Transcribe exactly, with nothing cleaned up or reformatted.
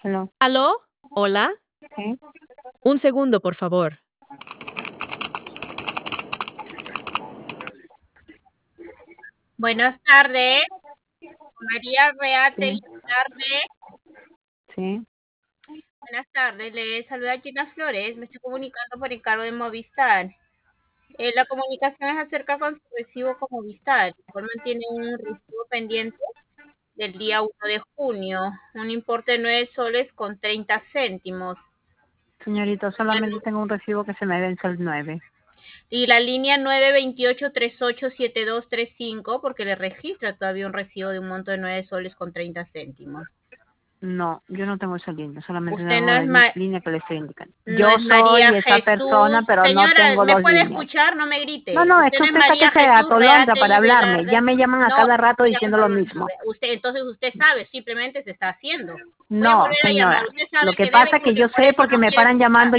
Hello. ¿Aló? ¿Hola? Sí. Un segundo, por favor. Buenas tardes. María Reate, Sí. tarde. Sí. Buenas tardes, le saluda Gina Flores. Me estoy comunicando por encargo de Movistar. Eh, la comunicación es acerca con su recibo con Movistar. El cual mantiene un recibo pendiente del día uno de junio, un importe de nueve soles con treinta céntimos. Señorita, solamente tengo un recibo que se me vence el nueve. Y la línea nueve veintiocho treinta y ocho setenta y dos treinta y cinco, porque le registra todavía un recibo de un monto de nueve soles con treinta céntimos. No, yo no tengo esa línea, solamente Usted tengo no la es Ma línea que le estoy indicando. no Yo es María soy esa persona, Jesús. pero no Señora, tengo ¿me dos puede líneas. escuchar? No me No, grite. no, es Usted que no es usted está que María se Jesús atolontra Reate para y hablarme. Ya Velarde. me llaman a No, cada rato ya, diciendo lo mismo. usted, entonces usted sabe, simplemente se está haciendo. Voy a No, volver a llamar. señora. Usted sabe Lo que que debe pasa es que porque yo por sé eso porque no me quiere paran escuchar. llamando